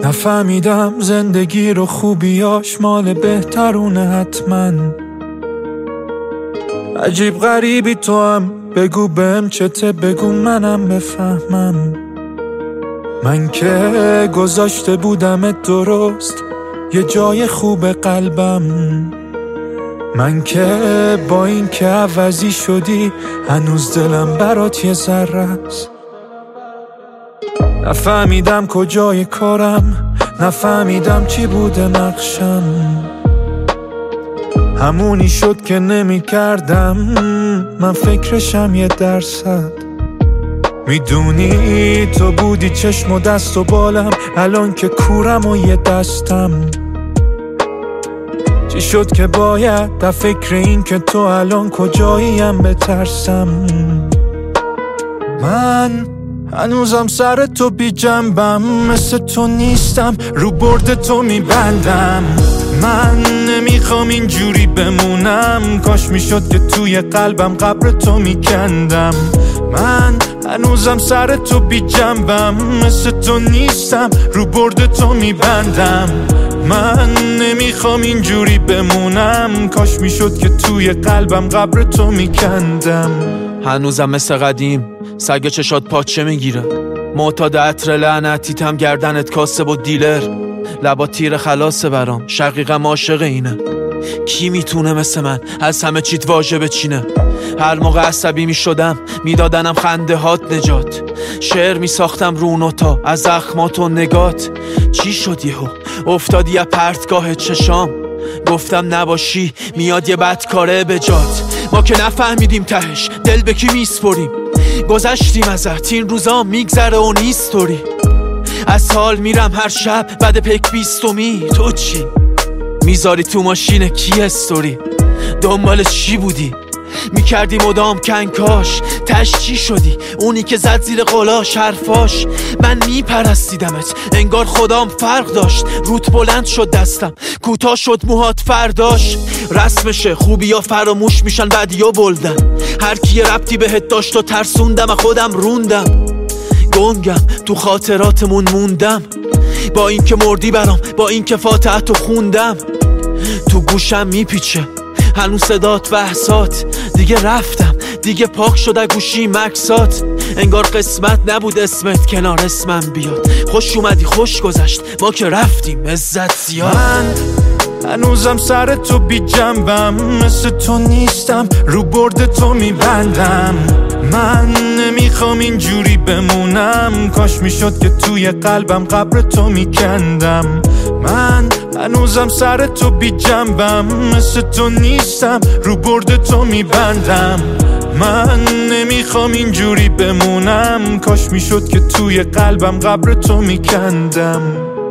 نفهمیدم زندگی رو خوبیاش مال بهترونه حتما. عجیب غریبی تو هم، بگو بهم چته، بگو منم بفهمم. من که گذاشته بودمت درست یه جای خوب قلبم، من که با این که عوضی شدی هنوز دلم برات یه ذره است. نفهمیدم کجای کارم، نفهمیدم چی بوده نقشم، همونی شد که نمی کردم من فکرشم 1%. میدونی تو بودی چشم و دست و بالم، الان که کورم و یه دستم. چی شد که باید در فکر این که تو الان کجاییم بترسم. من هنوزم سر تو بی جنبم، مثل تو نیستم رو برد تو میبندم. من نمیخوام اینجوری بمونم، کاش میشد که توی قلبم قبر تو میکندم. من هنوزم سر تو بی جنبم، مثل تو نیستم رو برد تو میبندم. من نمیخوام اینجوری بمونم، کاش میشد که توی قلبم قبر تو میکندم. هنوزم مثل قدیم سگ چشات پاچه میگیره، معتاد عطر لعنتیتم گردنت کاسب و دیلر. لبا تیر خلاصه برام، شقیقم عاشق اینه. کی میتونه مثل من از همه چیت واژه بچینه؟ هر موقع عصبی میشدم میدادنم خنده هات نجات، شعر میساختم رو نوتا از زخمات و نگات. چی شد یهو افتادی از پرتگاه چشام، گفتم نباشی میاد یه بدکاره به جات. ما که نفهمیدیم تهش دل به کی میسپریم، گذشتیم ازت این روزا میگذره و نیستوری. از حال میرم هر شب بعد پک 20می، تو چی؟ میذاری تو ماشین کی استوری؟ دنبال چی بودی؟ میکردی مدام کنکاش، تش چی شدی؟ اونی که زد زیر قلاش حرفاش. من میپرستیدمت انگار خدام فرق داشت، روت بلند شد دستم کوتاه شد موهات فرداش. رسمشه خوبی یا فراموش میشن بعدی یا بلدن، هر کی ربطی بهت داشت و ترسوندم خودم روندم. گنگم تو خاطراتمون موندم، با این که مردی برام، با این که فاتحتو خوندم. تو گوشم میپیچه هنوز صدات بحثات، دیگه رفتم دیگه پاک شده گوشی مکسات. انگار قسمت نبود اسمت کنار اسمم بیاد، خوش اومدی خوش گذشت ما که رفتیم عزت زیاد. من هنوزم سر تو بی جنبم، مثل تو نیستم رو برد تو میبندم. من نمیخوام اینجوری بمونم، کاش میشد که توی قلبم قبر تو میکندم. من هنوزم سر تو بی جنبم، مثل تو نیستم رو برد تو میبندم. من نمیخوام اینجوری بمونم، کاش میشد که توی قلبم قبر تو میکندم.